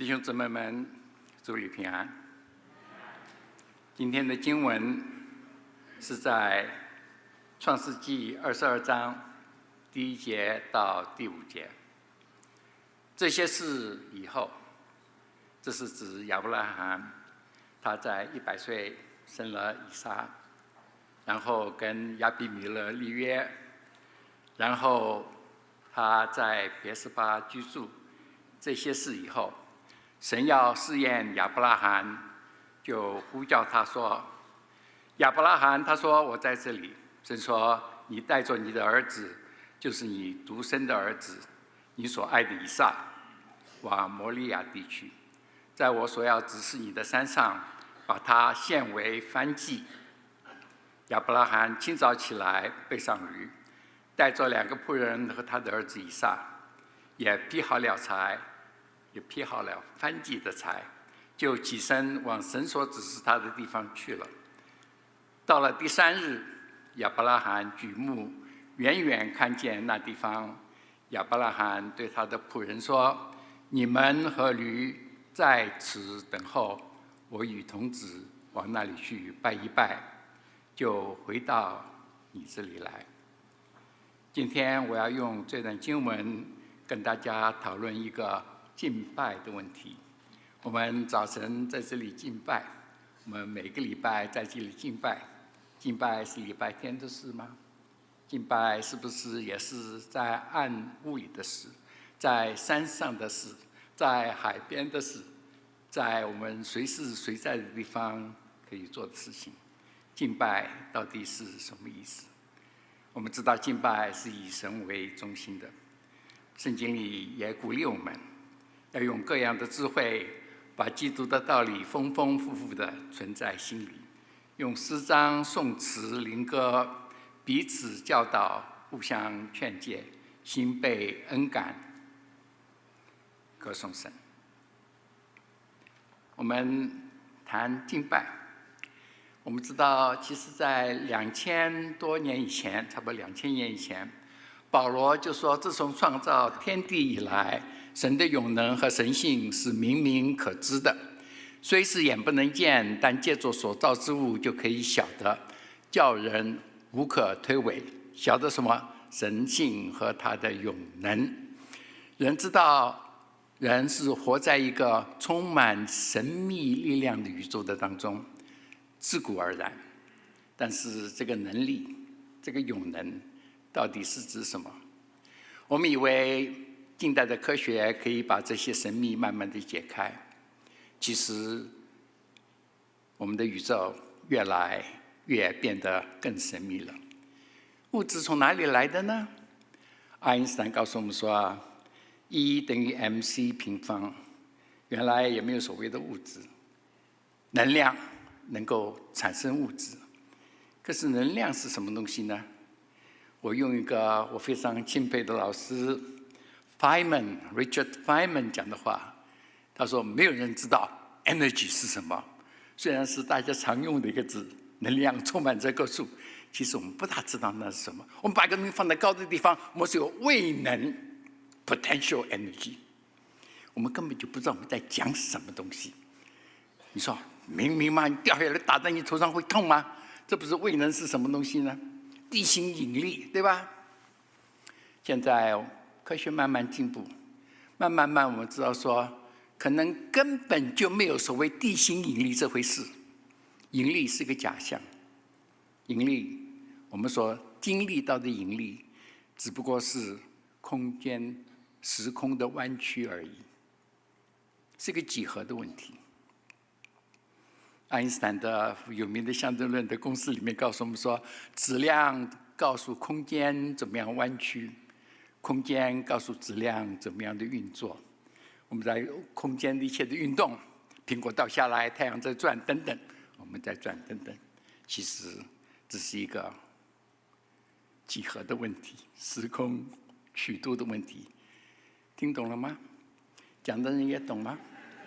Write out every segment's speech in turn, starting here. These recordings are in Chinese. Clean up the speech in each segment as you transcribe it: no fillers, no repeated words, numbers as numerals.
弟兄姊妹们，主你平安。今天的经文是在创世纪22章第1节到第5节。这些事以后，这是指亚伯拉罕，他在100岁生了以撒，然后跟亚比米勒立约，然后他在别是巴居住。这些事以后，神要试验亚伯拉罕，就呼叫他说：“亚伯拉罕，他说我在这里。”神说：“你带着你的儿子，就是你独生的儿子，你所爱的以撒，往摩利亚地区，在我所要指示你的山上，把他献为燔祭。”亚伯拉罕清早起来，背上驴，带着2个仆人和他的儿子以撒，也劈好了柴，也劈好了燔祭的柴，就起身往神所指示他的地方去了。到了第3日，亚伯拉罕举目远远看见那地方，亚伯拉罕对他的仆人说：“你们和驴在此等候，我与童子往那里去拜一拜，就回到你这里来。”今天我要用这段经文跟大家讨论一个敬拜的问题。我们早晨在这里敬拜，我们每个礼拜在这里敬拜。敬拜是礼拜天的事吗？敬拜是不是也是在暗屋里的事，在山上的事，在海边的事，在我们随时随在的地方可以做的事情？敬拜到底是什么意思？我们知道敬拜是以神为中心的，圣经里也鼓励我们要用各样的智慧，把基督的道理丰丰富富地存在心里，用诗章、颂词、灵歌彼此教导，互相劝诫，心被恩感，歌颂神。我们谈敬拜，我们知道，其实在2000多年以前，差不多2000年以前，保罗就说，自从创造天地以来，神的永能和神性是明明可知的，虽是眼不能见，但借着所造之物就可以晓得，叫人无可推诿。晓得什么？神性和他的永能。人知道，人是活在一个充满神秘力量的宇宙的当中，自古而然。但是这个能力，这个永能，到底是指什么？我们以为近代的科学可以把这些神秘慢慢的解开，其实我们的宇宙越来越变得更神秘了。物质从哪里来的呢？爱因斯坦告诉我们说，E等于 mc 平方。原来也没有所谓的物质，能量能够产生物质。可是能量是什么东西呢？我用一个我非常钦佩的老师 Richard Feynman 讲的话，他说没有人知道 energy 是什么，虽然是大家常用的一个字，能量充满这个数，其实我们不大知道那是什么。我们把一个东西放在高的地方，我们是有位能 potential energy， 我们根本就不知道我们在讲什么东西。你说明明嘛，你掉下来打在你头上会痛吗？这不是位能是什么东西呢？地心引力，对吧？现在科学慢慢进步，慢慢我们知道说，可能根本就没有所谓地心引力这回事。引力是个假象，引力我们所经历到的引力，只不过是空间、时空的弯曲而已，是个几何的问题。爱因斯坦的有名的相对论的公式里面告诉我们说，质量告诉空间怎么样弯曲，空间告诉质量怎么样的运作。我们在空间的一切的运动，苹果掉下来，太阳在转等等，我们在转等等，其实只是一个几何的问题，时空曲度的问题。听懂了吗？讲的人也懂吗？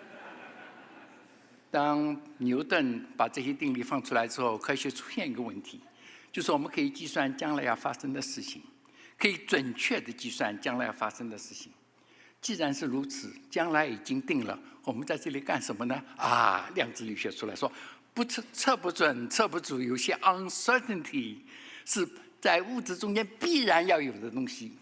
当牛顿把这些定理放出来之后，科学出现一个问题，就是我们可以计算将来要发生的事情，可以准确的计算将来要发生的事情。 既然是如此，将来已经定了，我们在这里干什么呢？量子力学出来说，测不准、测不准，有些 uncertainty 是在物质中间必然要有的东西。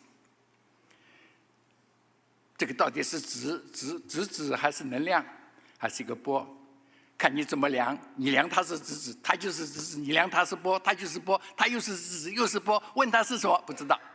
这个到底是质还是能量，还是一个波？看你怎么量，你量它是质，它就是质；你量它是波，它就是波；它又是质又是波。问它是什么？不知道。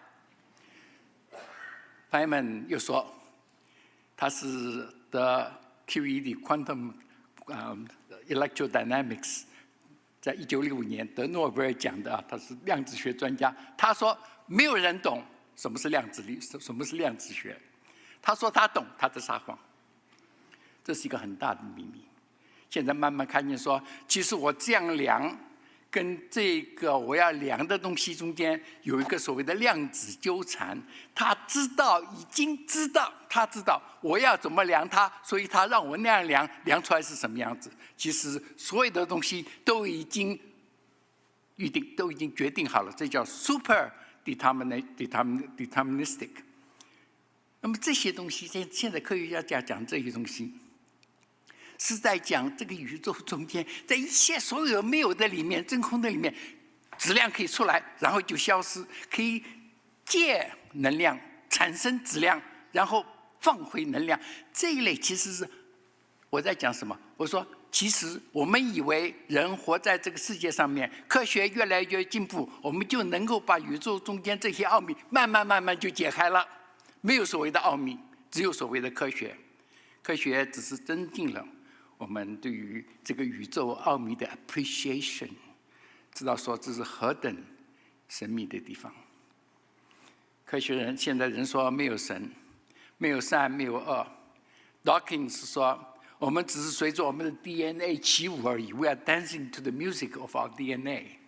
费曼又说，他是的 QED Quantum Electrodynamics， 在1965年得诺贝尔奖的，他是量子学专家。他说没有人懂什么是量子力，什么是量子学。他说他懂，他在撒谎。这是一个很大的秘密。现在慢慢看见说，其实我这样量，跟这个我要量的东西中间有一个所谓的量子纠缠。他知道，已经知道，他知道我要怎么量它，所以他让我那样量，量出来是什么样子。其实所有的东西都已经预定，都已经决定好了，这叫 super deterministic。那么这些东西，现在科学家讲这些东西，是在讲这个宇宙中间，在一切所有没有的里面，真空的里面，质量可以出来，然后就消失，可以借能量产生质量，然后放回能量。这一类其实是我在讲什么？我说，其实我们以为人活在这个世界上面，科学越来越进步，我们就能够把宇宙中间这些奥秘慢慢就解开了。没有所谓的奥秘，只有所谓的科学。科学只是增进了我们对于这个宇宙奥秘的 appreciation， 知道说这是何等神秘的地方。科学人现在人说没有神，没有善，没有恶。Dawkins 说，我们只是随着我们的 DNA 起舞而已。We are dancing to the music of our DNA。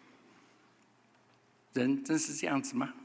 人真是这样子吗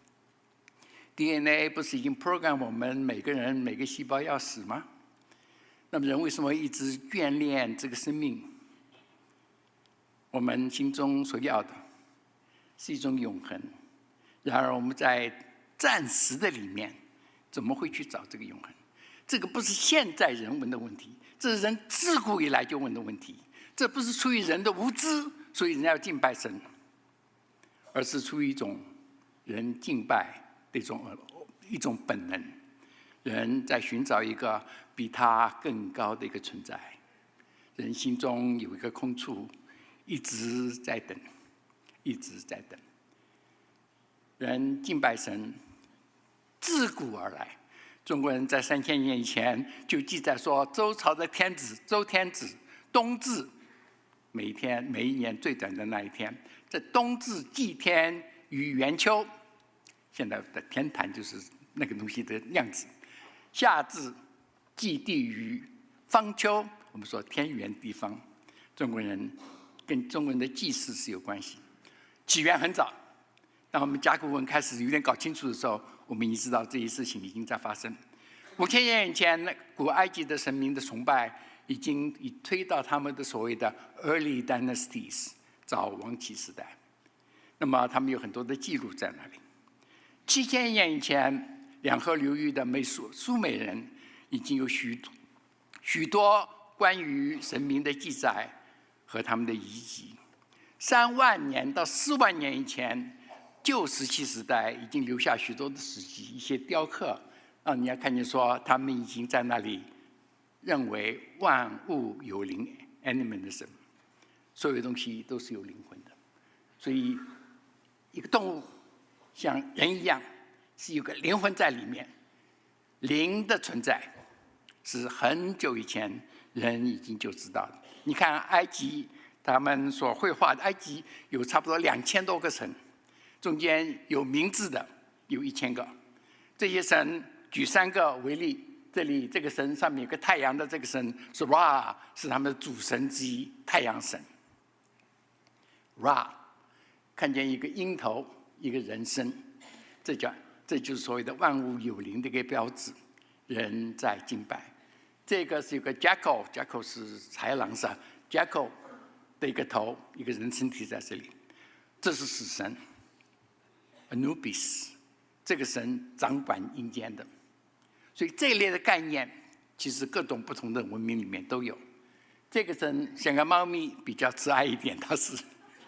？DNA 不是已经 program 我们每个人每个细胞要死吗？那么人为什么一直眷恋这个生命？我们心中所要的是一种永恒，然而我们在暂时的里面怎么会去找这个永恒？这个不是现在人问的问题，这是人自古以来就问的问题。这不是出于人的无知，所以人要敬拜神，而是出于一种人敬拜一种本能，人在寻找一个比他更高的一个存在。人心中有一个空处，一直在等，一直在等。人敬拜神，自古而来。中国人在3000年以前就记载说，周朝的天子周天子冬至，每一年最短的那一天，在冬至祭天于元秋。现在的天坛就是那个东西的样子。夏至祭地于方秋，我们说天圆地方。中国人跟中国人的祭祀是有关系，起源很早。当我们甲骨文开始有点搞清楚的时候，我们已经知道这些事情已经在发生。5000年以前，古埃及的神明的崇拜已推到他们的所谓的 early dynasties 早王期时代。那么他们有很多的记录在那里。7000年以前，两河流域的苏美人已经有许多关于神明的记载和他们的遗迹。3万年到4万年以前，旧石器时代已经留下许多的史迹，一些雕刻，让你要看见说他们已经在那里认为万物有灵 ，animism， 所有东西都是有灵魂的。所以一个动物像人一样，是有个灵魂在里面。灵的存在是很久以前人已经就知道了。你看埃及，他们所绘画的埃及有差不多2000多个神，中间有名字的有1000个。这些神举3个为例，这里这个神上面有个太阳的这个神是 Ra， 是他们的主神之一，太阳神。Ra 看见一个鹰头，一个人身，这就是所谓的万物有灵的一个标志。人在敬拜，这个是有个 Jackal 是豺狼是 Jackal 的一个头，一个人身体在这里，这是死神 Anubis， 这个神掌管阴间的。 所以这一类的概念，其实各种不同的文明里面都有。这个神像个猫咪，比较慈爱一点，它是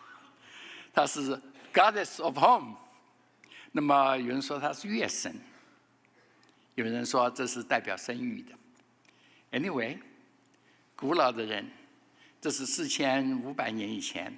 Goddess of Home。那么有人说它是月神，有人说这是代表生育的。Anyway， 古老的人，这是4500年以前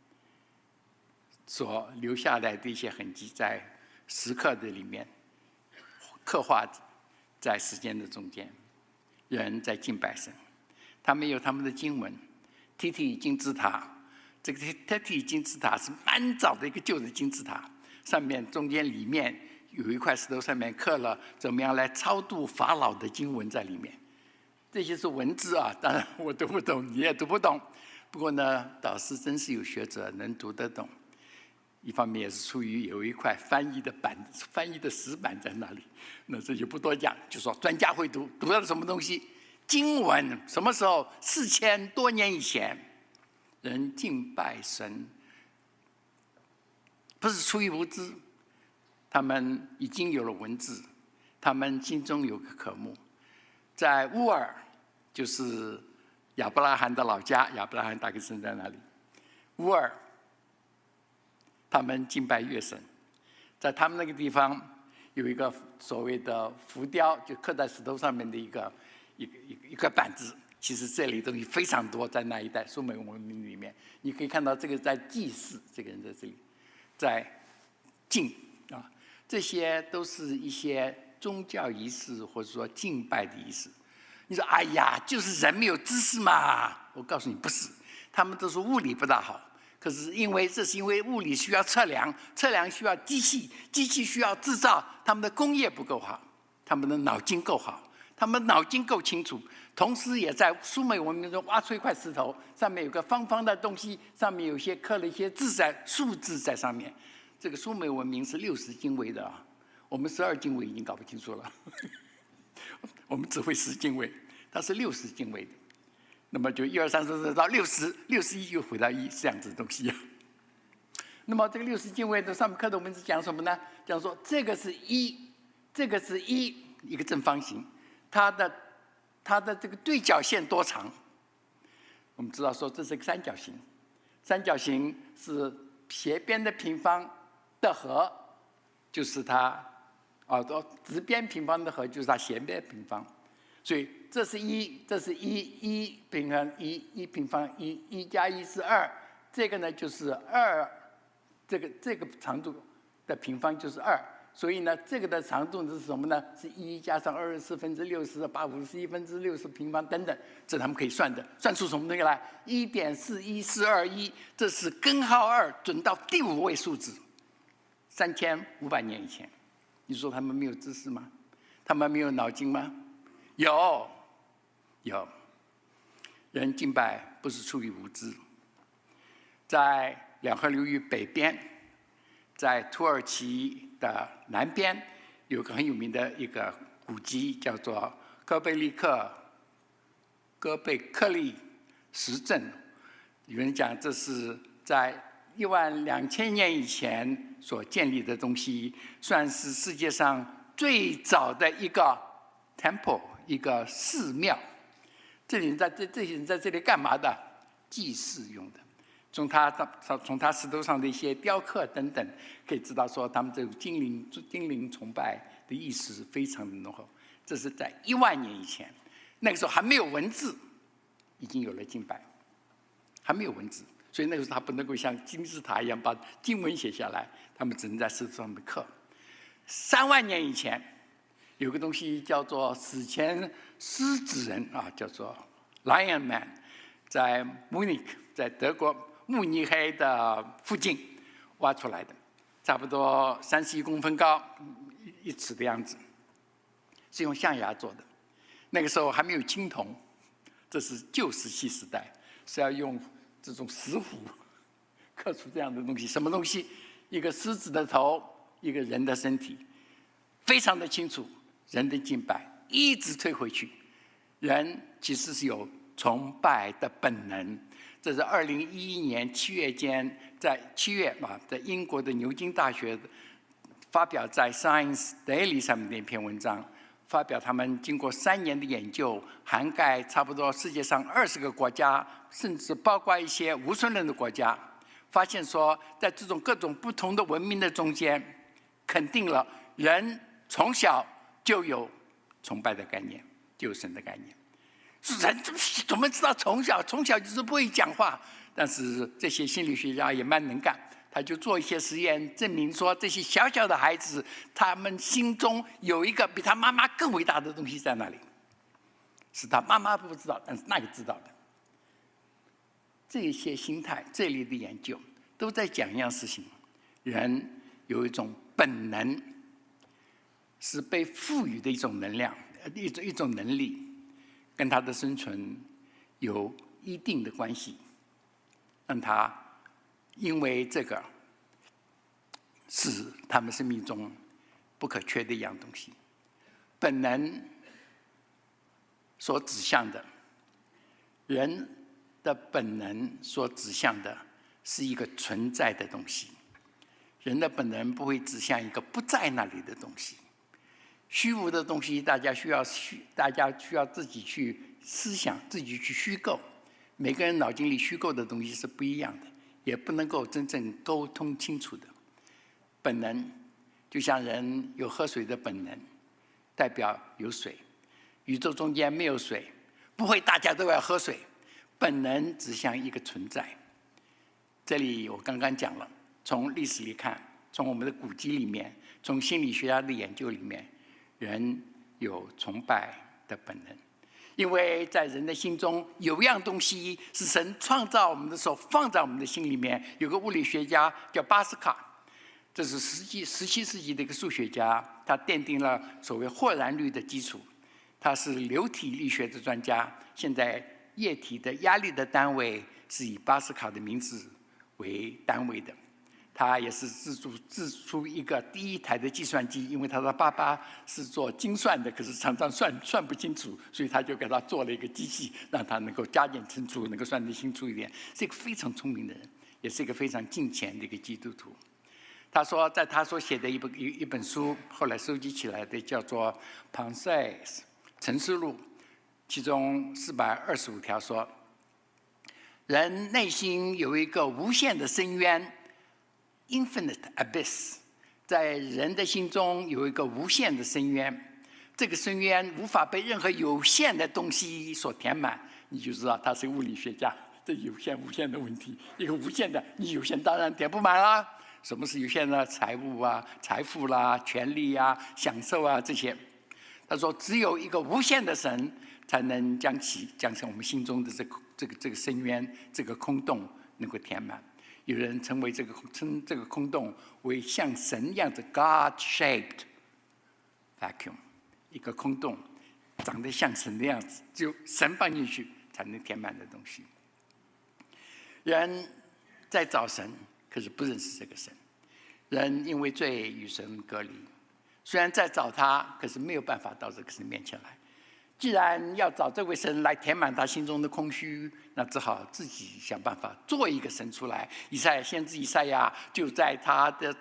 所留下来的一些痕迹，在石刻的里面刻画在时间的中间，人在敬拜神。他们有他们的经文，提提金字塔。这个提提金字塔是蛮早的一个旧的金字塔，上面中间里面有一块石头，上面刻了怎么样来超度法老的经文在里面。这些是文字啊，当然我读不懂，你也读不懂。不过呢，导师真是有学者能读得懂。一方面也是出于有一块翻译的石板在那里，那这就不多讲，就说专家会读到了什么东西。经文什么时候？4000多年以前，人敬拜神，不是出于无知，他们已经有了文字，他们心中有个渴慕。在乌尔，就是亚伯拉罕的老家，亚伯拉罕大概生在那里。乌尔，他们敬拜月神，在他们那个地方有一个所谓的浮雕，就刻在石头上面的一个板子。其实这里东西非常多，在那一带苏美文明里面，你可以看到这个在祭祀，这个人在这里在敬啊，这些都是一些宗教仪式或者说敬拜的仪式。你说哎呀，就是人没有知识嘛？我告诉你不是，他们都说物理不大好。可是这是因为物理需要测量，测量需要机器，机器需要制造，他们的工业不够好，他们的脑筋够好，他们脑筋够清楚，同时也在苏美文明中挖出一块石头，上面有个方方的东西，上面有些刻了一些字数字在上面。这个苏美文明是60经纬的啊，我们12经纬已经搞不清楚了，我们只会10经纬，它是60经纬的。那么就1、2、3、4到61又回到1这样子的东西。那么这个60经纬的上面刻的文字讲什么呢？讲说这个是1，这个是1，一个正方形，它的这个对角线多长？我们知道说这是一个三角形，三角形是斜边的平方的和，就是它直边平方的和就是它斜边平方，所以这是1，这是1平方1平方1加1是2，这个呢就是2，这个长度的平方就是2，所以呢这个的长度是什么呢？是1加上24/60/851/60平方等等，这他们可以算的，算出什么东西来？1.41421，这是根号2准到第5位数字，3500年以前。你说他们没有知识吗？他们没有脑筋吗？有，人敬拜不是出于无知。在两河流域北边，在土耳其的南边，有个很有名的一个古迹，叫做哥贝克利石阵。有人讲这是在12000年以前所建立的东西，算是世界上最早的一个 temple， 一个寺庙。这些人在这里干嘛的？祭祀用的。从他石头上的一些雕刻等等，可以知道说他们这种精灵崇拜的意识非常的浓厚。这是在1万年以前，那个时候还没有文字，已经有了敬拜，还没有文字，所以那个时候他不能够像金字塔一样把经文写下来，他们只能在石头上面刻。3万年以前，有个东西叫做史前狮子人啊，叫做 Lion Man， 在慕尼黑，在德国慕尼黑的附近挖出来的，差不多31公分高，1尺的样子，是用象牙做的。那个时候还没有青铜，这是旧石器时代，是要用这种石虎刻出这样的东西。什么东西？一个狮子的头，一个人的身体，非常的清楚。人的敬拜一直推回去，人其实是有崇拜的本能。这是2011年7月间，在英国的牛津大学发表在《Science Daily》上面的一篇文章， 发表他们经过3年的研究，涵盖差不多世界上20个国家，甚至包括一些无神论的国家，发现说，在这种各种不同的文明的中间，肯定了人从小就有崇拜的概念，就有神的概念。人怎么知道从小就是不会讲话？但是这些心理学家也蛮能干。他就做一些实验，证明说这些小小的孩子，他们心中有一个比他妈妈更伟大的东西在那里，是他妈妈不知道，但是那个知道的。这些心态，这类的研究都在讲一样事情：人有一种本能，是被赋予的一种能量，一种能力，跟他的生存有一定的关系，让他。因为这个是他们生命中不可缺的一样东西，本能所指向的，人的本能所指向的是一个存在的东西，人的本能不会指向一个不在那里的东西。虚无的东西，大家需要自己去思想，自己去虚构。每个人脑筋里虚构的东西是不一样的。也不能够真正沟通清楚的本能，就像人有喝水的本能，代表有水。宇宙中间没有水，不会大家都要喝水。本能指向一个存在。这里我刚刚讲了，从历史里看，从我们的古籍里面，从心理学家的研究里面，人有崇拜的本能。因为在人的心中有一样东西是神创造我们的时候放在我们的心里面。有个物理学家叫巴斯卡，这是17世纪的一个数学家，他奠定了所谓霍然律的基础。他是流体力学的专家，现在液体的压力的单位是以巴斯卡的名字为单位的。他也是制出一个第一台的计算机，因为他的爸爸是做精算的，可是常常算不清楚，所以他就给他做了一个机器，让他能够加减乘除能够算得清楚一点。是一个非常聪明的人，也是一个非常敬虔的一个基督徒。他说，在他所写的一本书，后来收集起来的，叫做《Pensées 沉思录》，其中425条说，人内心有一个无限的深渊。Infinite abyss， 在人的心中有一个无限的深渊，这个深渊无法被任何有限的东西所填满，你就知道他是物理学家。这有限无限的问题，一个无限的，你有限当然填不满啦。什么是有限的？财物啊、财富啦、权利啊、享受啊这些。他说，只有一个无限的神，才能将我们心中的这个深渊、这个空洞能够填满。有人称这个空洞为像神一样的 God-shaped vacuum， 一个空洞长得像神的样子，只有神放进去才能填满的东西。人在找神，可是不认识这个神。人因为罪与神隔离，虽然在找他，可是没有办法到这个神面前来。既然要找这位神来填满他心中的空虚，那只好自己想办法做一个神出来。先知以赛亚就在他的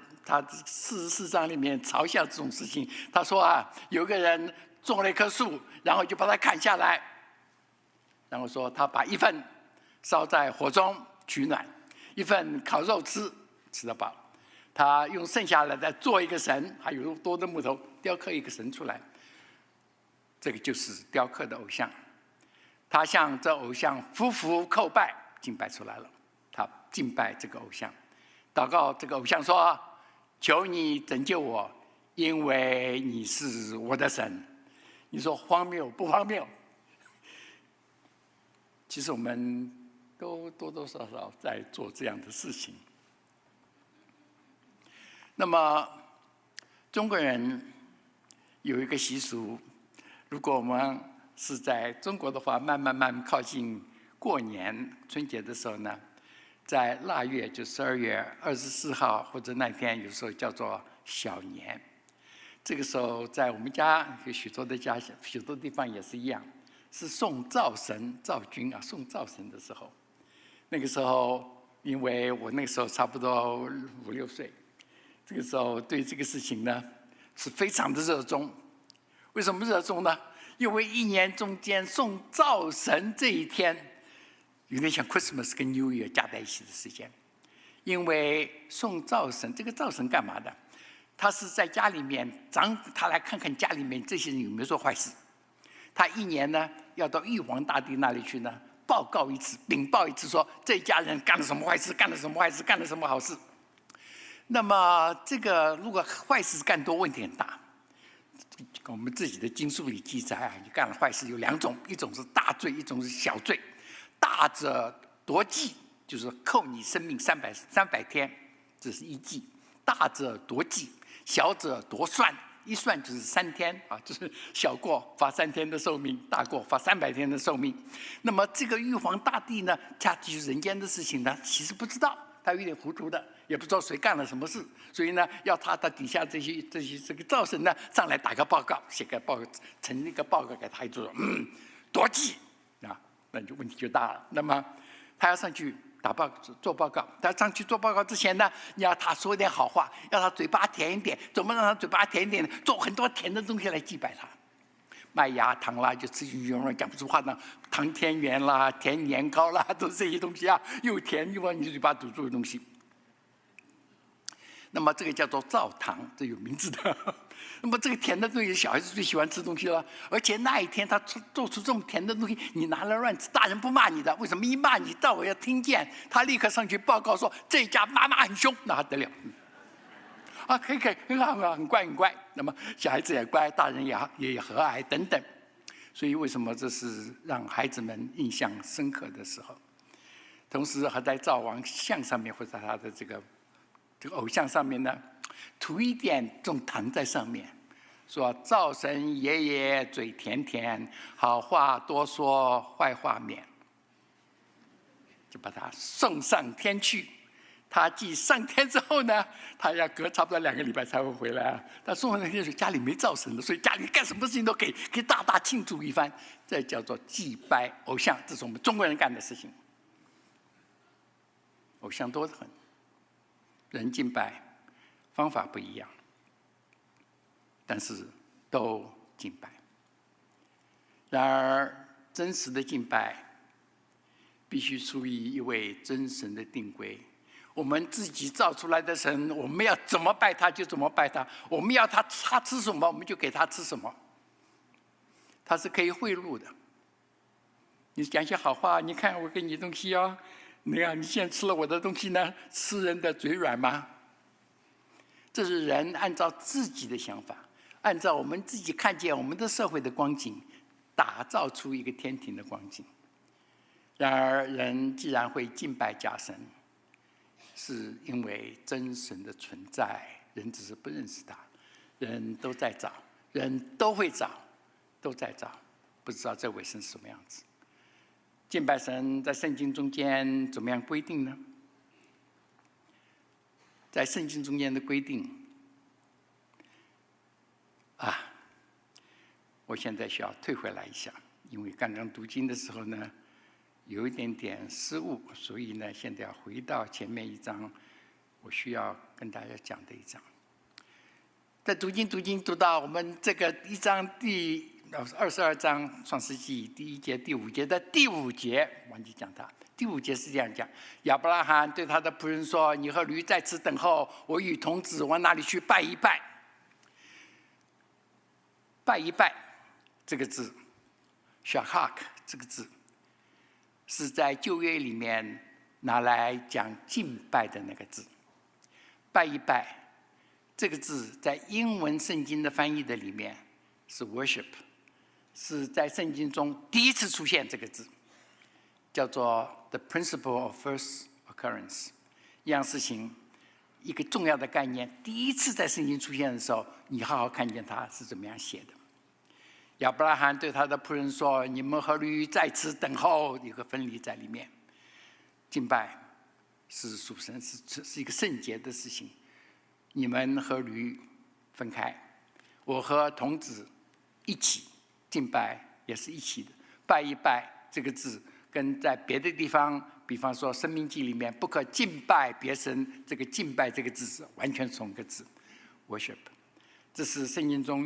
44章里面嘲笑这种事情。他说啊，有个人种了一棵树，然后就把它砍下来，然后说他把一份烧在火中取暖，一份烤肉吃得饱。他用剩下来的做一个神，还有多的木头雕刻一个神出来。这个就是雕刻的偶像，他向这偶像匍匐叩拜，敬拜出来了。他敬拜这个偶像，祷告这个偶像说：“求你拯救我，因为你是我的神。”你说荒谬不荒谬？其实我们都多多少少在做这样的事情。那么中国人有一个习俗。如果我们是在中国的话，慢慢靠近过年春节的时候呢，在腊月就12月24号或者那天，有时候叫做小年。这个时候在我们家有许多地方也是一样，是送灶神灶君啊，送灶神的时候。那个时候因为我那个时候差不多5、6岁，这个时候对这个事情呢是非常的热衷。 为什么热衷呢？因为一年中间送灶神这一天，有点像 Christmas 跟 New Year 加在一起的时间。因为送灶神，这个灶神干嘛的？他是在家里面他来看看家里面这些人有没有做坏事。他一年呢要到玉皇大帝那里去呢报告一次，禀报一次，说这家人干了什么坏事，干了什么坏事，干了什么好事。那么这个如果坏事干多，问题很大。我们自己的经书里记载啊，你干了坏事有2种，一种是大罪，一种是小罪。大者夺祭，就是扣你生命300天，这是1祭；大者夺祭，小者夺算，一算就是3天啊，就是小过罚3天的寿命，大过罚300天的寿命。那么这个玉皇大帝呢，他就是人间的事情呢，其实不知道，他有点糊涂的，也不知道谁干了什么事，所以呢，要他的底下这些这个灶神呢上来打个报告，写个报告，呈一个报告给他，就说夺祭啊，那就问题就大了。那么他要上去做报告，他上去做报告之前呢，你要他说点好话，要他嘴巴甜一点。怎么让他嘴巴甜一点呢？做很多甜的东西来祭拜他，麦芽糖啦，就吃进去容易讲不出话呢，糖甜圆啦、甜年糕啦，都是这些东西啊，又甜又把你嘴巴堵住的东西。那么这个叫做灶糖，这有名字的。那么这个甜的东西，小孩子最喜欢吃东西了。而且那一天他做出这么甜的东西，你拿来乱吃，大人不骂你的。为什么一骂你，到我要听见，他立刻上去报告说这家妈妈很凶，那还得了？啊，可以，很好，很乖，很乖。那么小孩子也乖，大人也和蔼等等。所以为什么这是让孩子们印象深刻的时候？同时还在灶王像上面或者他的这个偶像上面呢，涂一点这种糖在上面，说灶神爷爷嘴甜甜，好话多说，坏话免，就把他送上天去。他既上天之后呢，他要隔差不多2个礼拜才会回来啊。他送上天去，家里没灶神的，所以家里干什么事情都可以大大庆祝一番。这叫做祭拜偶像，这是我们中国人干的事情。偶像多得很，人敬拜方法不一样，但是都敬拜。然而，真实的敬拜必须出于一位真神的定规。我们自己造出来的神，我们要怎么拜他就怎么拜他，我们要他吃什么，我们就给他吃什么。他是可以贿赂的。你讲些好话，你看我给你东西哦，你看你现在吃了我的东西呢，吃人的嘴软吗？这是人按照自己的想法，按照我们自己看见我们的社会的光景，打造出一个天庭的光景。然而，人既然会敬拜假神，是因为真神的存在，人只是不认识他。人都在找，人都会找，都在找，不知道这位神是什么样子。敬拜神在圣经中间怎么样规定呢？在圣经中间的规定啊，我现在需要退回来一下，因为刚刚读经的时候呢，有一点点失误，所以呢，现在要回到前面一章，我需要跟大家讲的一章。在读经读到我们这个1章第22章创世纪第1节第5节的第5节，忘记讲它。第5节是这样讲：亚伯拉罕对他的仆人说：“你和驴在此等候，我与童子往那里去拜一拜。”拜一拜这个字 ，shahak 这个字，是在旧约里面拿来讲敬拜的那个字。拜一拜这个字在英文圣经的翻译的里面是 worship， 是在圣经中第一次出现这个字，叫做 the principle of first occurrence。一样事情，一个重要的概念，第一次在圣经出现的时候，你好好看见它是怎么样写的。亚伯拉罕对他的仆人说：“你们和驴在此等候。”有个分离在里面。敬拜是属神，是一个圣洁的事情。你们和驴分开，我和童子一起敬拜，也是一起的。拜一拜这个字，跟在别的地方，比方说《申命记》里面不可敬拜别神，这个敬拜这个字是完全同一个字 ，worship。这是圣经中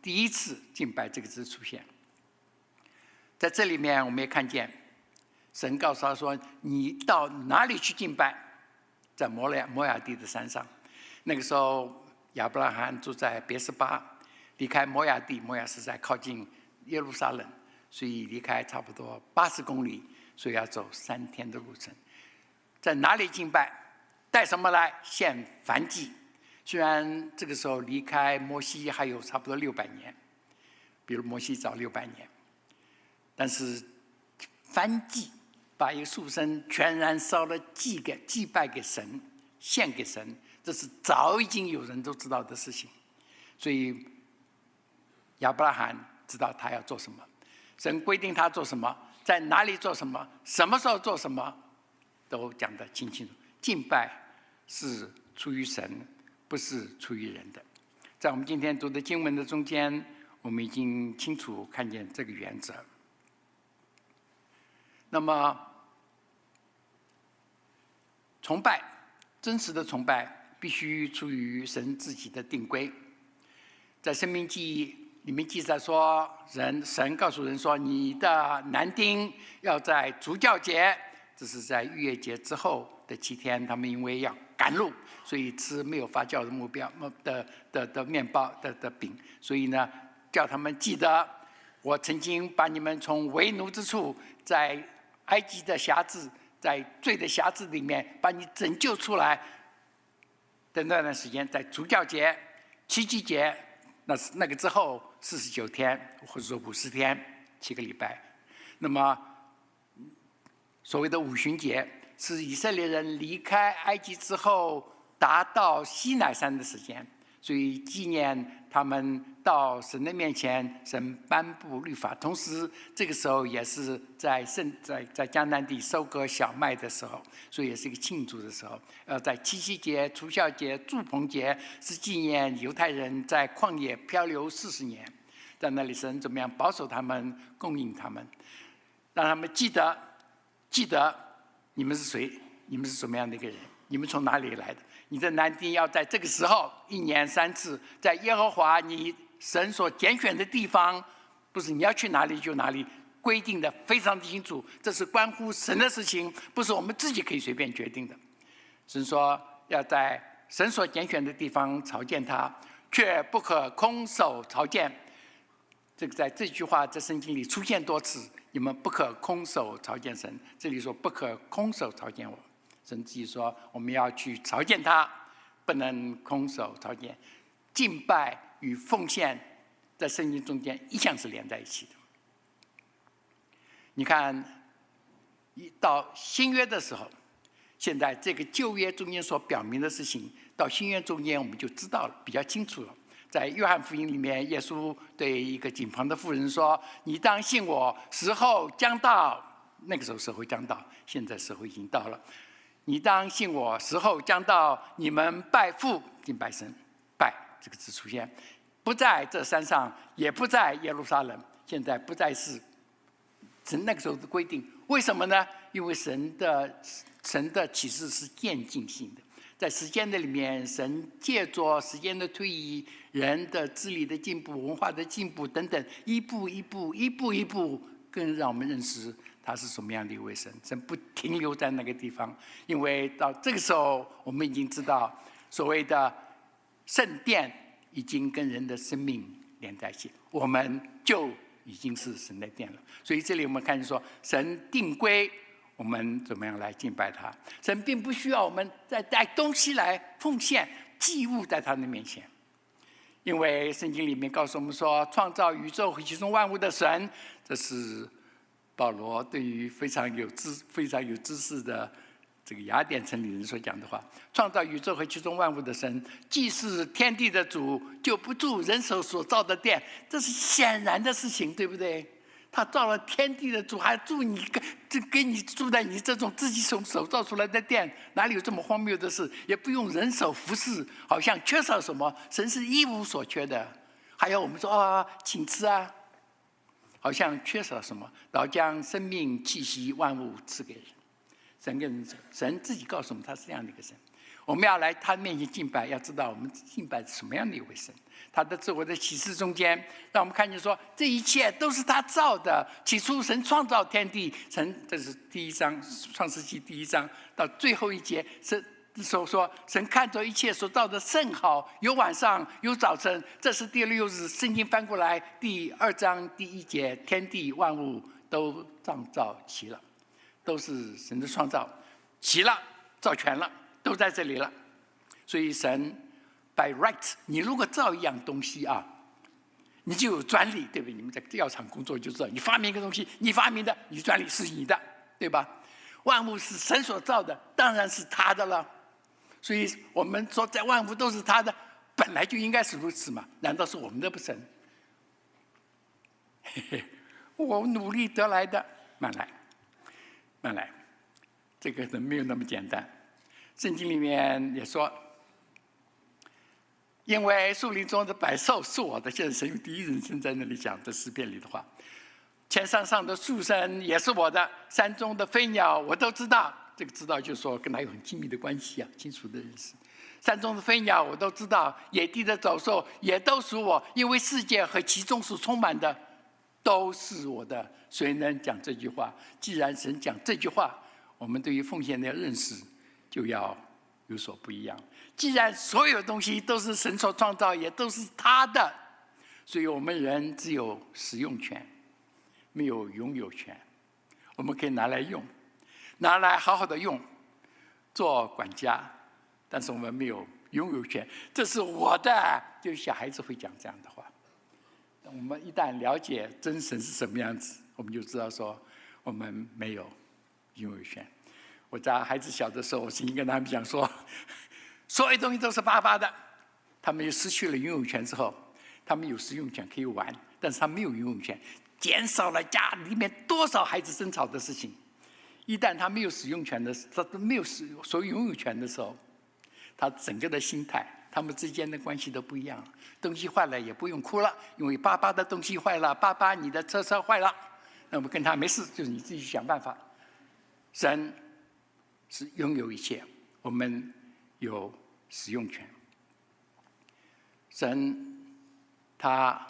第一次敬拜这个字出现。在这里面我们也看见神告诉他说，你到哪里去敬拜？在摩亚地的山上。那个时候亚伯拉罕住在别是巴，离开摩亚地，摩亚是在靠近耶路撒冷，所以离开差不多80公里，所以要走3天的路程。在哪里敬拜？带什么来？献燔祭。虽然这个时候离开摩西还有差不多600年，比如摩西早600年，但是燔祭把一个畜生全然烧了祭拜给神，献给神，这是早已经有人都知道的事情。所以亚伯拉罕知道他要做什么，神规定他做什么，在哪里做什么，什么时候做什么，都讲得清清楚。敬拜是出于神，不是出于人的。在我们今天读的经文的中间，我们已经清楚看见这个原则。那么崇拜，真实的崇拜必须出于神自己的定规。在申命记里面记载说，神告诉人说，你的男丁要在除酵节，这是在逾越节之后的7天，他们因为要赶路，所以吃没有发酵的面包的饼，所以呢，叫他们记得，我曾经把你们从为奴之处，在埃及的辖制，在罪的辖制里面把你拯救出来的那段时间，在除酵节、七祭节，那个之后49天，或者说50天，7个礼拜。那么所谓的五旬节，是以色列人离开埃及之后达到西乃山的时间，所以纪念他们到神的面前，神颁布律法。同时这个时候也是在迦南地收割小麦的时候，所以也是一个庆祝的时候。在七夕节、除酵节、住棚节，是纪念犹太人在旷野漂流40年，在那里神怎么样保守他们，供应他们，让他们记得你们是谁，你们是什么样的一个人，你们从哪里来的。你的男丁要在这个时候1年3次，在耶和华你神所拣选的地方，不是你要去哪里就哪里，规定的非常清楚，这是关乎神的事情，不是我们自己可以随便决定的。神说要在神所拣选的地方朝见他，却不可空手朝见。这个在这句话在圣经里出现多次，你们不可空手朝见神，这里说不可空手朝见我。神自己说我们要去朝见他，不能空手朝见。敬拜与奉献在圣经中间一向是连在一起的。你看到新约的时候，现在这个旧约中间所表明的事情，到新约中间我们就知道了，比较清楚了。在约翰福音里面，耶稣对一个井旁的妇人说，你当信我，时候将到。那个时候时候将到，现在时候已经到了。你当信我，时候将到，你们拜父，敬拜神，拜这个字出现，不在这山上，也不在耶路撒冷，现在不再是神那个时候的规定。为什么呢？因为神的启示是渐进性的，在时间的里面，神借着时间的推移，人的智力的进步、文化的进步等等，一步一步，更让我们认识他是什么样的一位神。神不停留在那个地方，因为到这个时候，我们已经知道所谓的圣殿已经跟人的生命连在一起，我们就已经是神的殿了。所以这里我们看见说，神定规我们怎么样来敬拜他。神并不需要我们再带东西来奉献祭物在他的面前，因为圣经里面告诉我们说，创造宇宙和其中万物的神，这是保罗对于非常有知识的这个雅典城里人所讲的话。创造宇宙和其中万物的神，既是天地的主，就不住人手所造的殿，这是显然的事情，对不对？他造了天地的主，还住你跟你住在你这种自己手造出来的殿，哪里有这么荒谬的事？也不用人手服侍，好像缺少什么。神是一无所缺的，还要我们说请吃啊，好像缺少什么。老将生命气息万物赐给人，神自己告诉我们他是这样的一个神。 我们要来他面前敬拜，要知道我们敬拜是什么样的一位神。他的自我的启示中间，让我们看见说，这一切都是他造的。起初神创造天地，这是第一章创世纪第1章到最后一节，说神看着一切所造的甚好，有晚上有早晨，这是第6日。圣经翻过来第2章第1节，天地万物都创造齐了，都是神的创造，齐了，造全了，都在这里了。所以神 by right， 你如果造一样东西啊，你就有专利，对不对？你们在药厂工作就知道，你发明一个东西，你发明的，你专利是你的，对吧？万物是神所造的，当然是他的了。所以我们说，在万物都是他的，本来就应该是如此嘛？难道是我们的不成？嘿嘿，我努力得来的，慢来，慢来，这个人没有那么简单。圣经里面也说，因为树林中的百兽是我的，现在神用第一人称在那里讲这诗篇里的话。天上上的树生也是我的，山中的飞鸟我都知道。这个知道就是说跟他有很亲密的关系啊，清楚的认识。山中的飞鸟我都知道，野地的走兽也都属我，因为世界和其中所充满的都是我的。谁能讲这句话？既然神讲这句话，我们对于奉献的认识就要有所不一样。既然所有东西都是神所创造，也都是他的，所以我们人只有使用权，没有拥有权。我们可以拿来用，拿来好好的用，做管家，但是我们没有拥有权。这是我的，就是小孩子会讲这样的话。我们一旦了解真神是什么样子，我们就知道说我们没有拥有权。我在孩子小的时候，我曾经跟他们讲说，所有东西都是爸爸的。他们失去了拥有权之后，他们有使用权可以玩，但是他没有拥有权，减少了家里面多少孩子争吵的事情。一旦他没有使用权的，他没有所拥有权的时候，他整个的心态，他们之间的关系都不一样了。东西坏了也不用哭了，因为爸爸的东西坏了，爸爸你的车坏了，那么跟他没事，就是你自己去想办法。神是拥有一切，我们有使用权。神他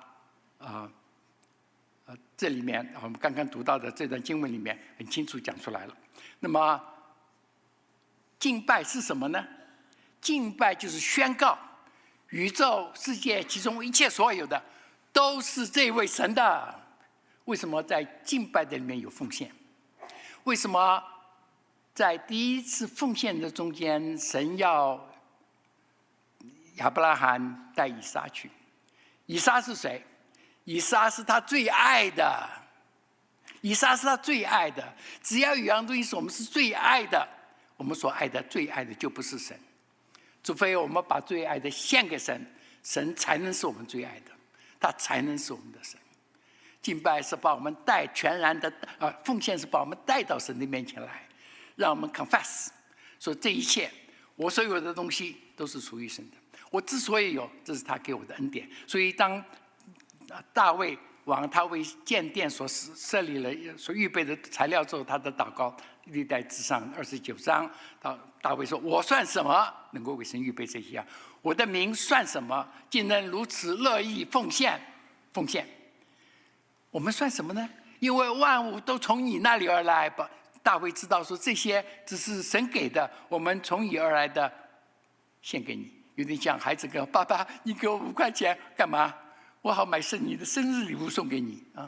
这里面我们刚刚读到的这段经文里面很清楚讲出来了。那么敬拜是什么呢？敬拜就是宣告宇宙世界其中一切所有的都是这位神的。为什么在敬拜的里面有奉献？为什么在第一次奉献的中间，神要亚伯拉罕带以撒去？以撒是谁？以撒是他最爱的，以撒是他最爱的。只要有一样东西是我们是最爱的，我们所爱的最爱的就不是神，除非我们把最爱的献给神，神才能是我们最爱的，他才能是我们的神。敬拜是把我们带全然的奉献是把我们带到神的面前来，让我们 confess 说这一切我所有的东西都是属于神的。我之所以有，这是他给我的恩典。所以当大卫王他为建殿所设立了所预备的材料之后，他的祷告历代志上29章，大卫说：“我算什么，能够为神预备这些啊？我的名算什么，竟能如此乐意奉献？奉献，我们算什么呢？因为万物都从你那里而来。”大卫知道说这些只是神给的，我们从你而来的，献给你。有点像孩子跟我爸爸，你给我5块钱干嘛？我好买你的生日礼物送给你啊！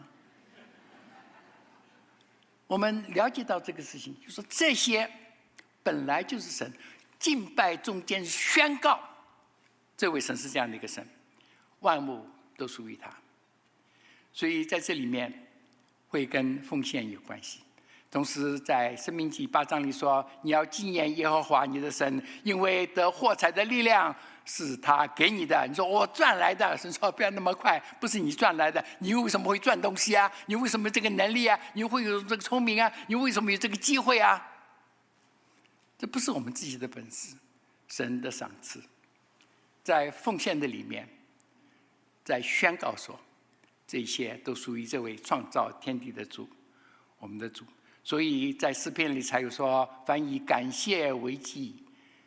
我们了解到这个事情，就说这些本来就是神敬拜中间宣告，这位神是这样的一个神，万物都属于他。所以在这里面会跟奉献有关系。同时在申命记8章里说，你要纪念耶和华你的神，因为得获财的力量是他给你的。你说我赚来的，神说不要那么快，不是你赚来的。你为什么会赚东西啊？你为什么有这个能力啊？你会有这个聪明啊？你为什么有这个机会啊？这不是我们自己的本事，神的赏赐。在奉献的里面，在宣告说，这些都属于这位创造天地的主，我们的主。所以在诗篇里才有说，凡以感谢为祭，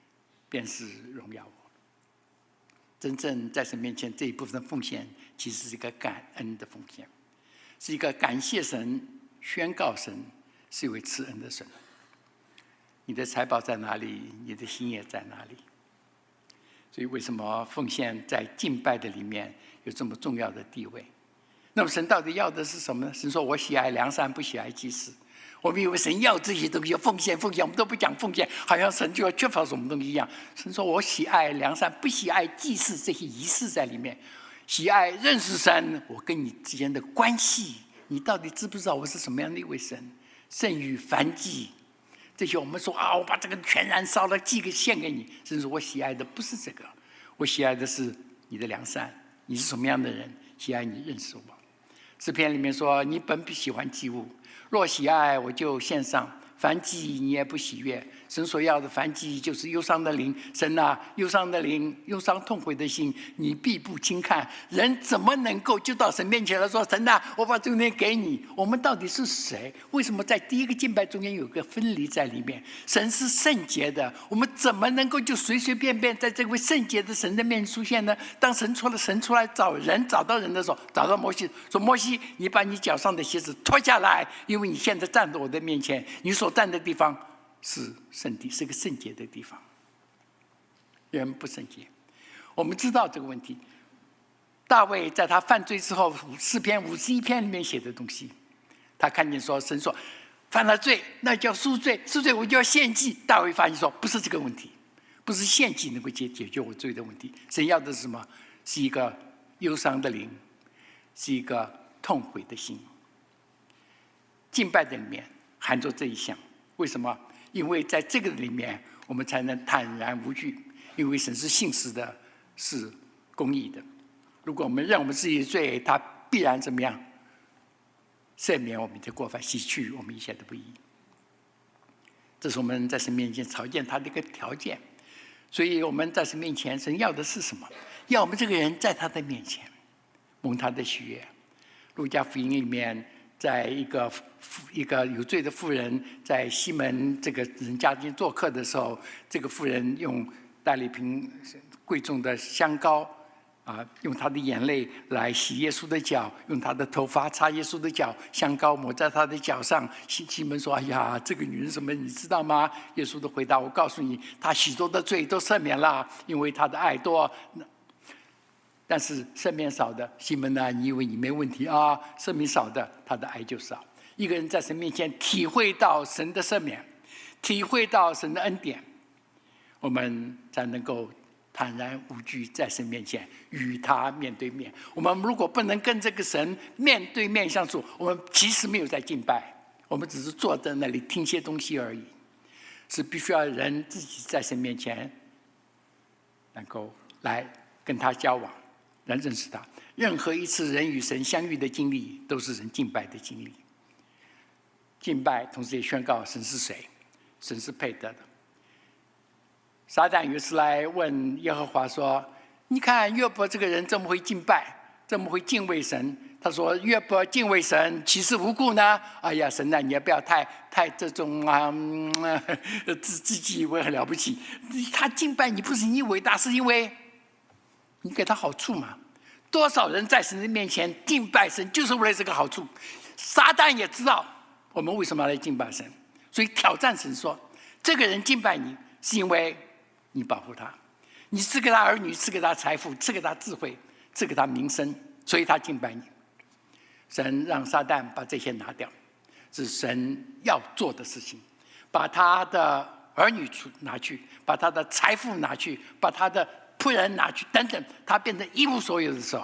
便是荣耀我。真正在神面前这一部分的奉献，其实是一个感恩的奉献，是一个感谢神、宣告神是一位慈恩的神。你的财宝在哪里，你的心也在哪里。所以为什么奉献在敬拜的里面有这么重要的地位？那么神到底要的是什么呢？神说我喜爱良善，不喜爱祭祀。我们以为神要这些东西，要奉献，我们都不讲奉献，好像神就要缺乏什么东西一样。神说我喜爱良善，不喜爱祭祀，这些仪式在里面。喜爱认识神，我跟你之间的关系，你到底知不知道我是什么样的一位神？圣与燔祭，这些我们说我把这个全燃烧了，祭给献给你。神说我喜爱的不是这个，我喜爱的是你的良善，你是什么样的人？喜爱你认识我。诗篇里面说，你本不喜欢祭物，若喜爱，我就献上。燔祭你也不喜悦，神所要的燔祭就是忧伤的灵。神啊，忧伤的灵，忧伤痛悔的心，你必不轻看。人怎么能够就到神面前来说，神啊，我把这个东西给你？我们到底是谁？为什么在第一个敬拜中间有个分离在里面？神是圣洁的，我们怎么能够就随随便便在这位圣洁的神的面前出现呢？当神出来找人，找到人的时候，找到摩西，说摩西，你把你脚上的鞋子脱下来，因为你现在站在我的面前，你所站的地方是圣地，是个圣洁的地方。人不圣洁，我们知道这个问题。大卫在他犯罪之后，诗篇51篇里面写的东西，他看见说，神说犯了罪，那叫赎罪，赎罪我就要献祭。大卫发现说，不是这个问题，不是献祭能够解决我罪的问题。神要的是什么？是一个忧伤的灵，是一个痛悔的心。敬拜的里面含着这一项。为什么？因为在这个里面，我们才能坦然无惧。因为神是信实的，是公义的。如果我们认我们自己的罪，他必然怎么样？赦免我们的过犯，洗去我们一切的不义。这是我们在神面前朝见他的一个条件。所以我们在神面前，神要的是什么？要我们这个人在他的面前蒙他的喜悦。路加福音里面，在一个有罪的妇人在西门这个人家庭做客的时候，这个妇人带了一瓶贵重的香膏，用她的眼泪来洗耶稣的脚，用她的头发擦耶稣的脚，香膏抹在她的脚上。西门说：“哎呀，这个女人什么？你知道吗？”耶稣的回答：“我告诉你，她许多的罪都赦免了，因为她的爱多。但是赦免少的，西门啊，你以为你没问题啊？赦免少的，他的爱就少。一个人在神面前体会到神的赦免，体会到神的恩典，我们才能够坦然无惧在神面前与他面对面。我们如果不能跟这个神面对面相处，我们其实没有在敬拜，我们只是坐在那里听些东西而已。是必须要人自己在神面前能够来跟他交往，来认识他。任何一次人与神相遇的经历，都是人敬拜的经历。敬拜同时也宣告神是谁，神是配得的。撒旦有一次来问耶和华说：“你看约伯这个人这么会敬拜，这么会敬畏神。”他说：“约伯敬畏神，岂是无故呢？”哎呀，神啊，你也不要太这种自己以为很了不起。他敬拜你不是你伟大，是因为你给他好处嘛。多少人在神的面前敬拜神，就是为了这个好处。撒旦也知道我们为什么要来敬拜神，所以挑战神说：“这个人敬拜你，是因为你保护他，你赐给他儿女，赐给他财富，赐给他智慧，赐给他名声，所以他敬拜你。”神让撒旦把这些拿掉，是神要做的事情。把他的儿女拿去，把他的财富拿去，把他的仆人拿去，等等，他变成一无所有的时候，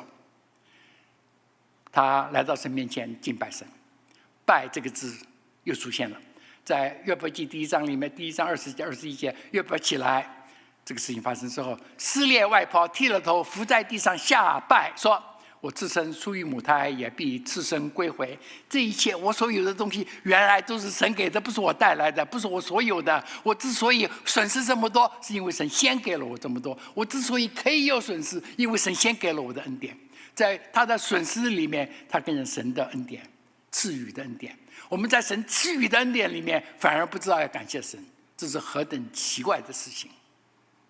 他来到神面前敬拜神。拜这个字又出现了，在约伯记第1章里面，第1章20节、21节，约伯起来，这个事情发生之后，撕裂外袍，剃了头，伏在地上下拜，说：“我自身出于母胎，也必赤身归回。这一切我所有的东西，原来都是神给的，不是我带来的，不是我所有的。我之所以损失这么多，是因为神先给了我这么多。我之所以可以有损失，因为神先给了我的恩典。在他的损失里面，他跟着神的恩典，赐予的恩典。我们在神赐予的恩典里面，反而不知道要感谢神，这是何等奇怪的事情！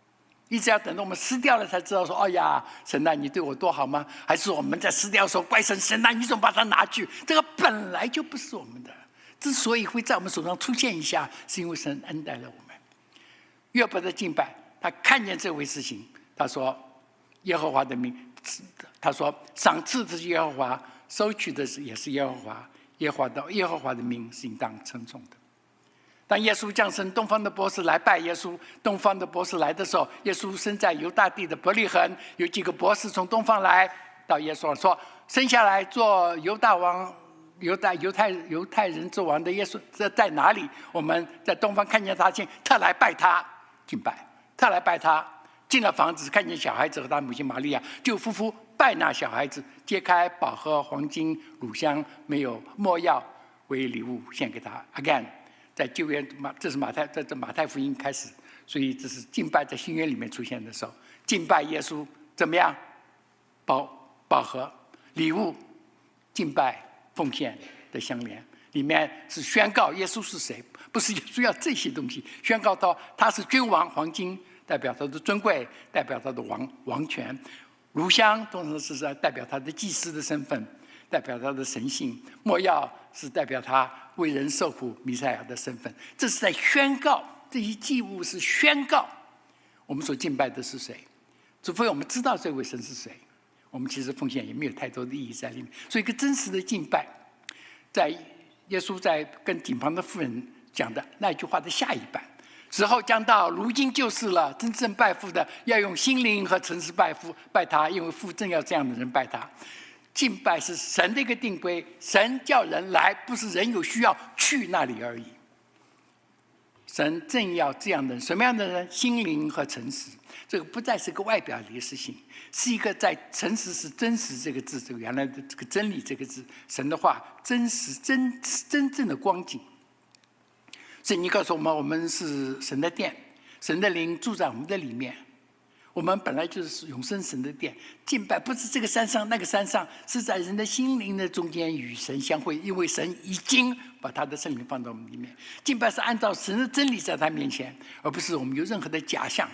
一直要等到我们死掉了才知道说，哎呀，神啊，你对我多好吗？还是我们在死掉的时候怪神，神啊，你怎么把它拿去？这个本来就不是我们的，之所以会在我们手上出现一下，是因为神恩待了我们。约伯的敬拜，他看见这回事情，他说耶和华的名，他说赏赐的是耶和华，收取的也是耶和华，耶和华的名是应当称颂的。当耶稣降生，东方的博士来拜耶稣。东方的博士来的时候，耶稣生在犹大地的伯利恒，有几个博士从东方来到耶稣说：“生下来做犹大王、犹太人做王的耶稣在哪里？”我们在东方看见他，他来拜他敬拜，他来拜他。进了房子，看见小孩子和他母亲玛利亚，就夫妇拜那小孩子，揭开宝盒、黄金、乳香，没有没药为礼物献给他。Again。在旧约，这是马太福音开始，所以这是敬拜在新约里面出现的时候，敬拜耶稣怎么样？宝盒、礼物、敬拜、奉献的相连，里面是宣告耶稣是谁，不是耶稣要这些东西，宣告到他是君王，黄金代表他的尊贵，代表他的王权，乳香通常是代表他的祭司的身份，代表他的神性，没药是代表他为人受苦弥赛亚的身份。这是在宣告，这些祭物是宣告我们所敬拜的是谁。除非我们知道这位神是谁，我们其实奉献也没有太多的意义在里面。所以一个真实的敬拜，在耶稣在跟井旁的妇人讲的那句话的下一半，时候将到，如今就是了，真正拜父的要用心灵和诚实拜他，因为父正要这样的人拜他。敬拜是神的一个定规，神叫人来，不是人有需要去那里而已。神正要这样的人，什么样的人？心灵和诚实。这个不再是个外表的事情，是一个在诚实是真实这个字，这个原来的这个真理这个字，神的话真实真正的光景。圣经告诉我们，我们是神的殿，神的灵住在我们的里面。我们本来就是永生神的殿，敬拜不是这个山上那个山上，是在人的心灵的中间与神相会，因为神已经把他的圣灵放到我们里面。敬拜是按照神的真理在他面前，而不是我们有任何的假象。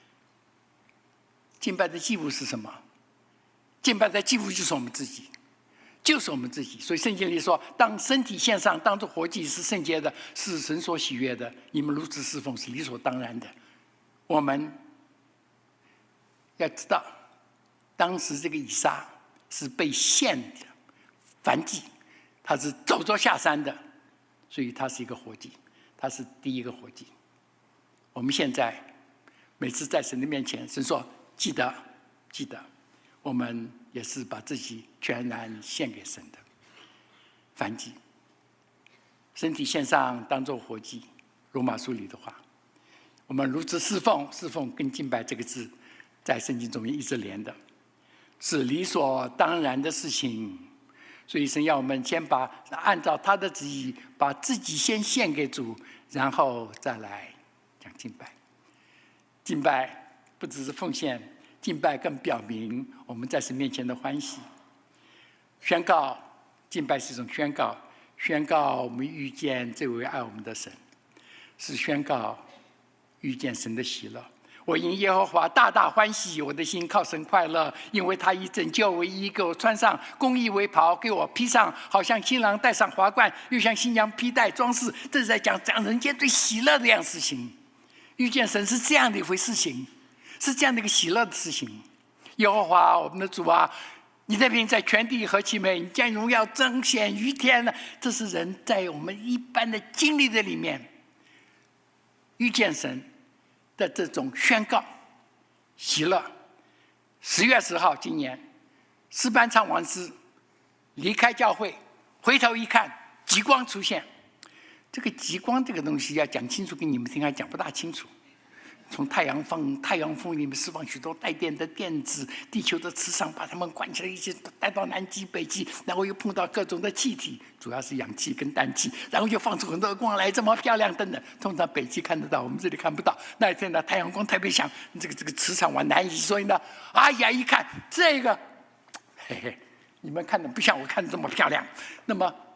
敬拜的祭物是什么？敬拜的祭物就是我们自己，就是我们自己。所以圣经里说，当身体献上，当作活祭，是圣洁的，是神所喜悦的，你们如此侍奉是理所当然的。我们要知道，当时这个以撒是被献的燔祭，他是走着下山的，所以他是一个活祭，他是第一个活祭。我们现在每次在神的面前，神说记得，我们也是把自己全然献给神的燔祭，身体献上当作活祭。罗马书里的话，我们如此侍奉跟敬拜这个字在圣经中一直连的，是理所当然的事情。所以神要我们先按照他的旨意，把自己先献给主，然后再来讲敬拜。敬拜不只是奉献，敬拜更表明我们在神面前的欢喜。宣告，敬拜是一种宣告我们遇见这位爱我们的神，是宣告遇见神的喜乐。我因耶和华大大欢喜，我的心靠神快乐，因为他以拯救为衣，给我穿上公义为袍，给我披上，好像新郎戴上华冠，又像新娘披戴装饰。这是在讲人间最喜乐的一样事情。遇见神是这样的一回事情，是这样的一个喜乐的事情。耶和华我们的主啊，你的名在全地何其美，你将荣耀彰显于天了。这是人在我们一般的经历的里面遇见神的这种宣告喜乐。10月10号今年诗班唱完诗离开教会，回头一看极光出现。这个极光这个东西要讲清楚给你们听，还讲不大清楚。从太阳风里面释放许多带电的电子，地球的磁场把它们关起来，一起带到南极北极，然后又碰到各种的气体，主要是氧气跟氮气，然后又放出很多光来，这么漂亮等等。通常北极看得到，我们这里看不到。那一天呢，太阳光特别强，这个磁场往南移，所以呢，哎呀，一看这个，嘿嘿，你们看的不像我看的这么漂亮。那么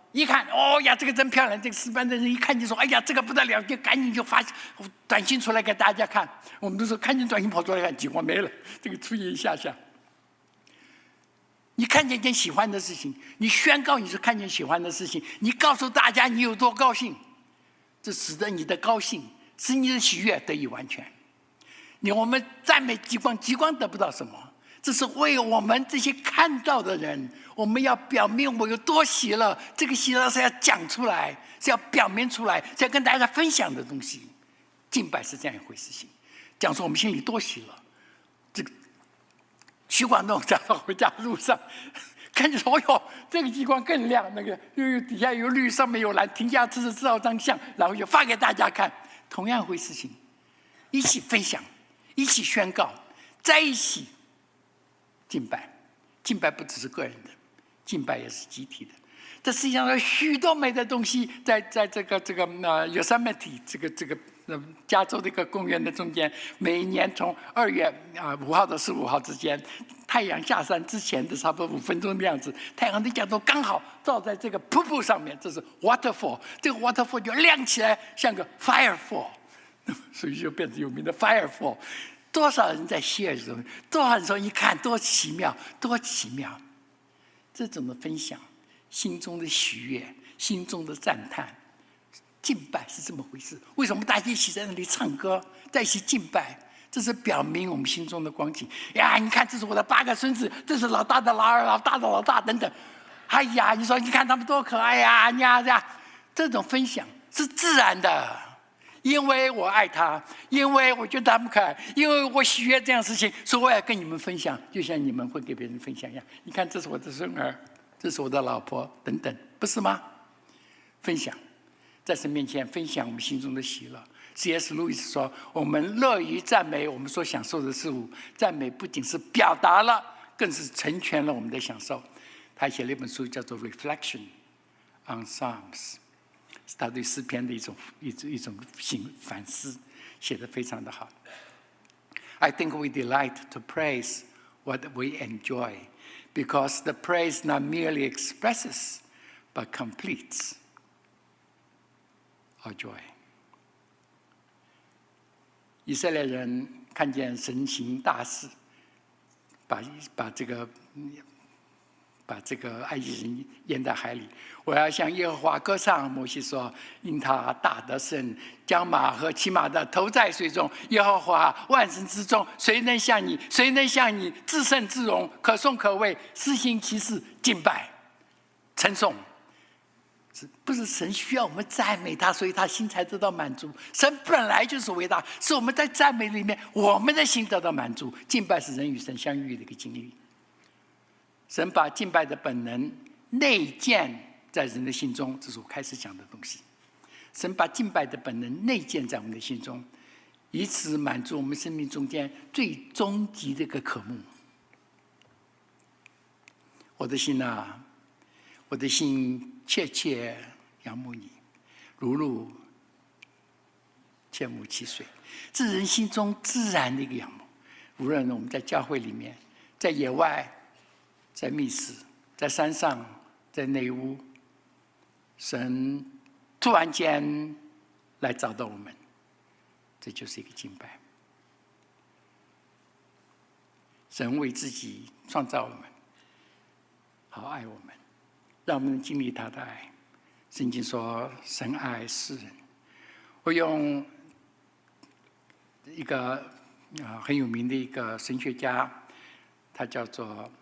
一看，哦呀，这个真漂亮！这个诗班的人一看就说：“哎呀，这个不得了！”就赶紧就发短信出来给大家看。我们都说看见短信跑出来看，激光没了，这个出现一下下。你看见一件喜欢的事情，你宣告你是看见喜欢的事情，你告诉大家你有多高兴，这使得你的高兴，使你的喜悦得以完全。我们赞美极光，极光得不到什么，这是为我们这些看到的人，我们要表明我有多喜乐。这个喜乐是要讲出来，是要表明出来，是要跟大家分享的东西。敬拜是这样一回事情，讲说我们心里多喜乐。这个徐广东在回家路上看见说：“哎呦，这个极光更亮，那个又底下有绿，上面有蓝，停下车子照张相，然后就发给大家看。同样一回事情，一起分享，一起宣告，在一起敬拜。敬拜不只是个人的，敬拜也是集体的。这世界上有许多美的东西，在这个Yosemite 这个加州的一个公园的中间，每一年从2月5号到15号之间，太阳下山之前的差不多5分钟的样子，太阳的角度刚好照在这个瀑布上面，这是 waterfall， 这个 waterfall 就亮起来像个 firefall， 所以就变成有名的 firefall。多少人在share这种，多少人说一看多奇妙，多奇妙！这种的分享，心中的喜悦，心中的赞叹。敬拜是这么回事。为什么大家一起在那里唱歌，在一起敬拜？这是表明我们心中的光景呀！你看，这是我的8个孙子，这是老大的老二，老大的老大等等。哎呀，你说你看他们多可爱呀！这种分享是自然的，因为我爱他，因为我觉得他们可爱，因为我喜悦这样的事情，所以我要跟你们分享，就像你们会给别人分享一样。你看，这是我的孙儿，这是我的老婆，等等，不是吗？分享。在神面前分享我们心中的喜乐。C.S. 路易斯说：“我们乐于赞美我们所享受的事物，赞美不仅是表达了，更是成全了我们的享受。”他写了一本书，叫做《Reflection on Psalms》，是他对诗篇的一种反思，写得非常的好。I think we delight to praise what we enjoy, because the praise not merely expresses, but completes our joy。 以色列人看见神行大事，把这个埃及人淹在海里。我要向耶和华歌唱，摩西说：“因他大得胜，将马和骑马的投在水中。耶和华万神之中，谁能像你？谁能像你？至圣至荣，可颂可畏，施行其事，敬拜称颂。”不是神需要我们赞美他，所以他心才得到满足。神本来就是伟大，是我们在赞美里面，我们的心得到满足。敬拜是人与神相遇的一个经历。神把敬拜的本能内建在人的心中，这是我开始讲的东西。神把敬拜的本能内建在我们的心中，以此满足我们生命中间最终极的一个渴慕。我的心啊，我的心切切仰慕你，如切慕其水。这是人心中自然的一个仰慕。无论我们在教会里面，在野外，在密室，在山上，在内屋，神突然间来找到我们，这就是一个敬拜。神为自己创造我们，好爱我们，让我们能经历他的爱。圣经说神爱世人。我用一个很有名的一个神学家，他叫做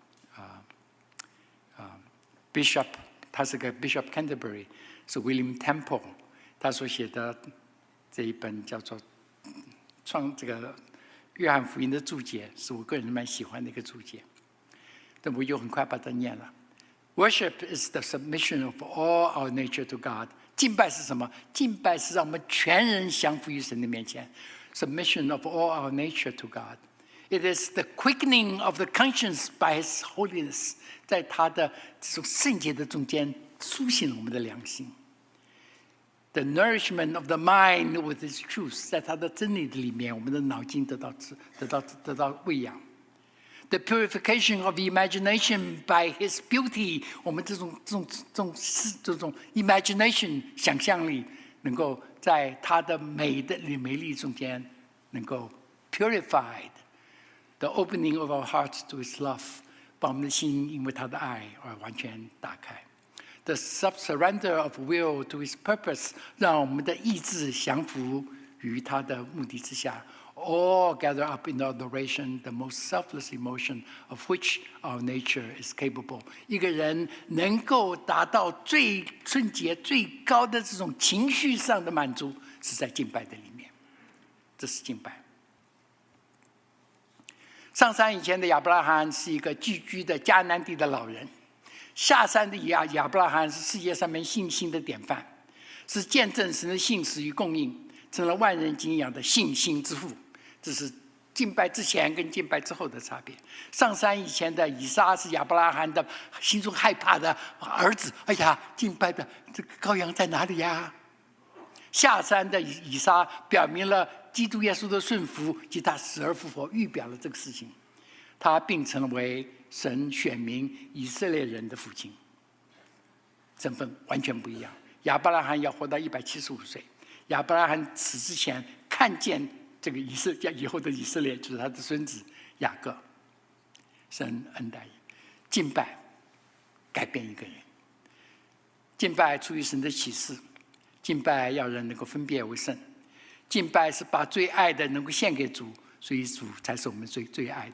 Bishop， 他是个 Bishop Canterbury， 是 William Temple， 他所写的这一本叫做这个约翰福音的注解，是我个人蛮喜欢的一个注解。但我就很快把它念了。Worship is the submission of all our nature to God。 敬拜是什么？敬拜是让我们全人降服于神的面前。Submission of all our nature to God. It is the quickening of the conscience by His holiness。 在他的这种圣洁的中间，苏醒了我们的良心。The nourishment of the mind with His truth。 在他的真理的里面，我们的脑筋得到喂养。 The purification of imagination by His beauty， 我们这种 imagination 想象力，能够在他的美丽中间，能够 purified。The opening of our hearts to His love， 把我们的心因为他的爱而完全打开。The surrender of will to His purpose， 让我们的意志降服于他的目的之下。All gather up in adoration, the most selfless emotion of which our nature is capable. 一个人能够达到最纯洁、最高的这种情绪上的满足，是在敬拜的里面。这是敬拜。上山以前的亚伯拉罕是一个寄居的迦南地的老人，下山的亚伯拉罕是世界上面信心的典范，是见证神的信实与供应，成了万人敬仰的信心之父。这是敬拜之前跟敬拜之后的差别。上山以前的以撒是亚伯拉罕的心中害怕的儿子，哎呀，敬拜的这个羔羊在哪里呀？下山的以撒表明了基督耶稣的顺服及他死而复活，预表了这个事情。他并成为神选民以色列人的父亲，身份完全不一样。亚伯拉罕要活到175岁，亚伯拉罕死之前看见这个以后的以色列，就是他的孙子雅各。神恩待，敬拜改变一个人，敬拜出于神的启示，敬拜要人能够分别为圣，敬拜是把最爱的能够献给主，所以主才是我们最爱的。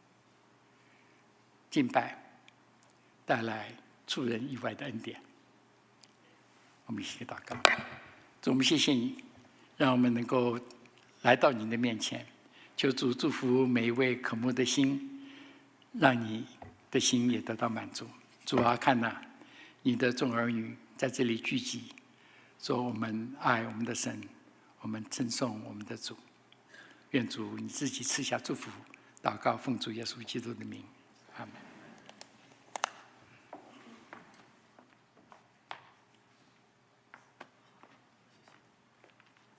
敬拜带来出人意外的恩典。我们一起祷告。主，我们谢谢你，让我们能够来到你的面前，求主祝福每一位渴慕的心，让你的心也得到满足。主啊，看哪，你的众儿女在这里聚集，说我们爱我们的神，我们称颂我们的主。愿主你自己赐下祝福，祷告奉主耶稣基督的名，阿们。